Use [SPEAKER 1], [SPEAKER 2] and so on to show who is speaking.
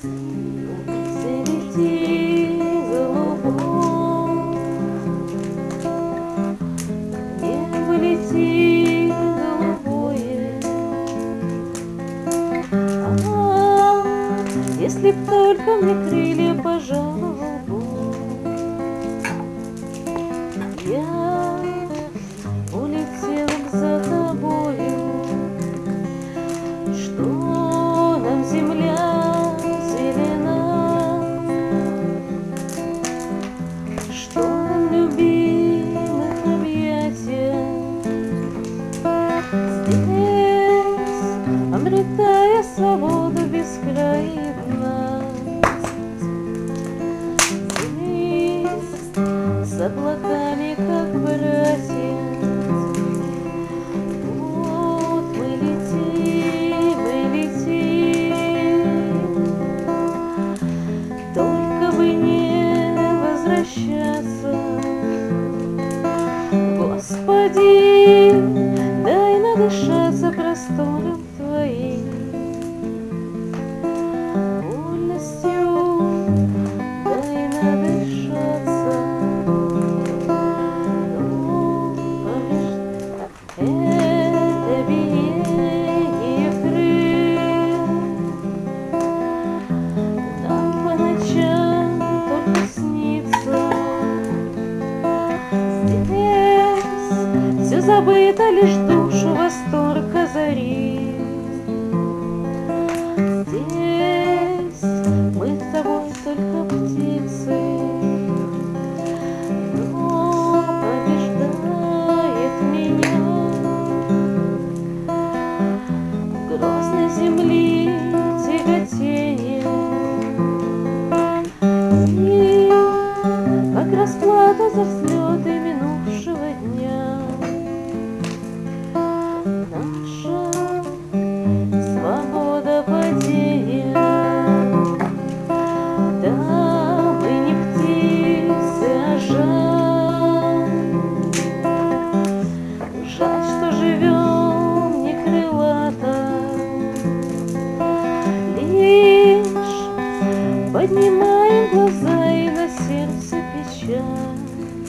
[SPEAKER 1] Лети, голубой, небо лети, голубое. Если б только мне крылья пожаловал Бог, я улетел б за тобою. Что нам земля зелена, что нам любимых объятия. Здесь, обретая свободу бескрайних нас, здесь, с облаками, как братья. Вот мы летим, только бы не возвращаться. Господи, дай надышаться простором Твоим, вольностью дай надышаться. Ну, это биение крыл нам по ночам только снится. Здесь все забыто, лишь душу восторг озарит. Здесь мы с тобой только птицы, но побеждает меня грозной земли тяготение. И как расплата за взлеты минувшего дня, наша свобода падения. Да, мы не птицы, а жаль. Жаль, что живем не крылато, лишь поднимаем глаза, и на сердце печаль.